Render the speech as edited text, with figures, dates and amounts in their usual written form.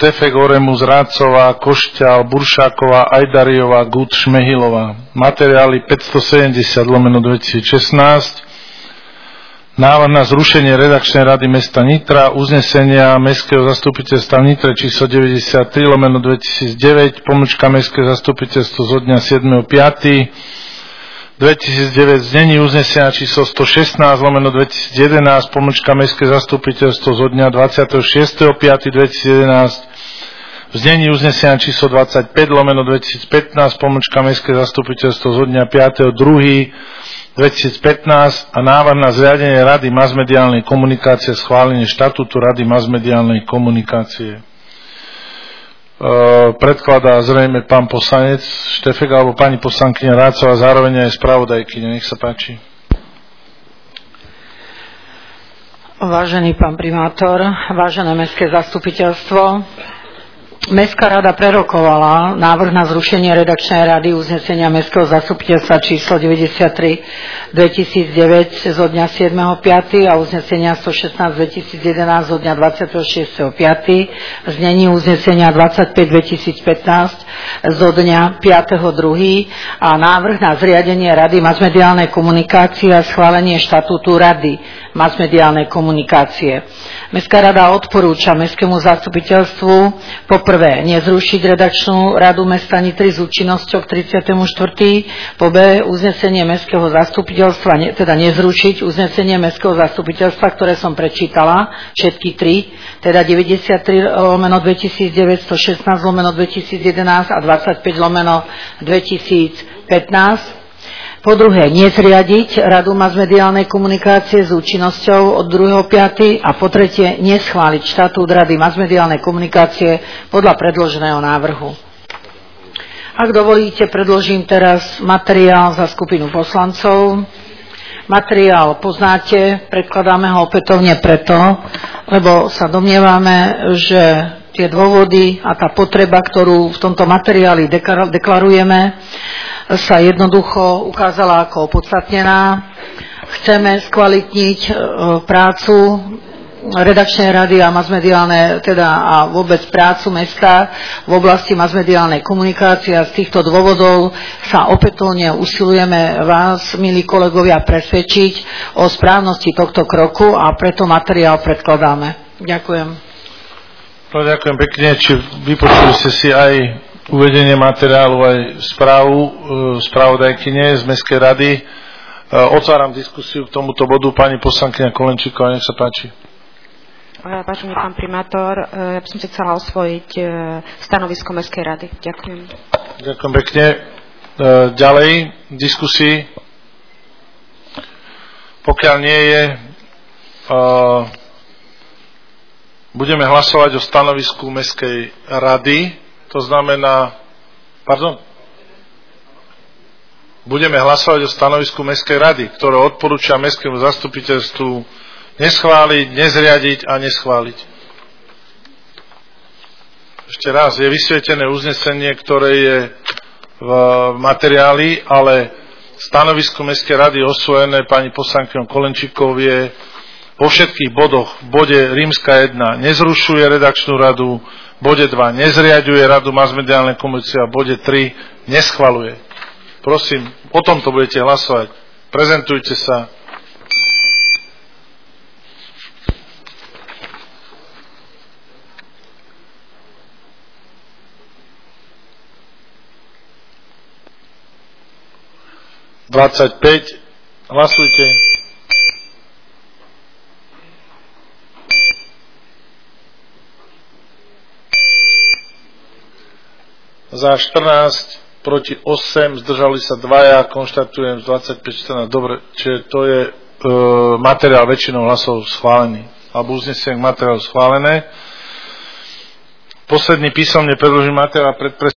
Štefek, Oremus, Rácová, Košťal, Buršáková, Ajdariová, Gut, Šmehilová. Materiály 570/2016. Návrh na zrušenie redakčnej rady mesta Nitra, uznesenia Mestského zastupiteľstva v Nitre číslo 93/2009, Mestské zastupiteľstvo zo dňa 7.5.2009, znení uznesenia číslo 116/2011, Mestské zastupiteľstvo zo dňa 26.5.2011, znení uznesenia číslo 25/2015, Mestské zastupiteľstvo zo dňa 5.2.2015 a návrh na zriadenie Rady masmediálnej komunikácie, schválenie štatútu Rady masmediálnej komunikácie. Predkladá zrejme pán poslanec Štefek alebo pani poslankyňa Rácová, zároveň aj spravodajkyňa. Nech sa páči. Vážený pán primátor, vážené mestské zastupiteľstvo, Mestská rada prerokovala návrh na zrušenie redakčnej rady uznesenia Mestského zastupiteľstva číslo 93/2009 zo dňa 7.5. a uznesenia 116/2011 zo dňa 26.5. znení uznesenia 25/2015 zo dňa 5.2. a návrh na zriadenie Rady masmediálnej komunikácie a schválenie štatútu Rady masmediálnej komunikácie. Mestská rada odporúča Mestskému zastupiteľstvu poprvé nezrušiť redakčnú radu mesta Nitry s účinnosťou k 34. Po B uznesenie Mestského zastupiteľstva, teda nezrušiť uznesenie Mestského zastupiteľstva, ktoré som prečítala, všetky tri, teda 93/2009, 116/2011 a 25/2015. Po druhé, nezriadiť Radu masmediálnej komunikácie s účinnosťou od 2.5. a po tretie, neschváliť štatút Rady masmediálnej komunikácie podľa predloženého návrhu. Ak dovolíte, predložím teraz materiál za skupinu poslancov. Materiál poznáte, predkladáme ho opätovne preto, lebo sa domnievame, že tie dôvody a tá potreba, ktorú v tomto materiáli deklarujeme, sa jednoducho ukázala ako opodstatnená. Chceme skvalitniť prácu redakčnej rady a masmediálne, teda a vôbec prácu mesta v oblasti masmediálnej komunikácie a z týchto dôvodov sa opätovne usilujeme vás, milí kolegovia, presvedčiť o správnosti tohto kroku a preto materiál predkladáme. Ďakujem. Ďakujem pekne. Či vypočuli ste si aj uvedenie materiálu, aj správu spravodajkyne z Mestskej rady. Otváram diskusiu k tomuto bodu. Pani poslankyňa Kolenčíková, nech sa páči. Vážený pán primátor, ja by som si chcela osvojiť stanovisko Mestskej rady. Ďakujem. Ďakujem pekne. Ďalej diskusii. Pokiaľ nie je, budeme hlasovať o stanovisku Mestskej rady. To znamená, budeme hlasovať o stanovisku Mestskej rady, ktoré odporúča Mestskému zastupiteľstvu neschváliť, nezriadiť a neschváliť. Ešte raz, je vysvietené uznesenie, ktoré je v materiáli, ale stanovisko Mestskej rady osvojené pani poslankyňou Kolenčíkovou je vo všetkých bodoch. V bode I nezrušuje redakčnú radu, v bode 2 nezriaďuje Radu masmediálnej komunikácie a v bode 3 neschvaľuje. Prosím, o tomto budete hlasovať. Prezentujte sa. Hlasujte. Za 14, proti 8, zdržali sa 2, konštatujem z 25-14. Dobre, čiže to je materiál väčšinou hlasov schválený. Alebo uznesenie k materiálu schválené. Posledný písomne predložený materiál pred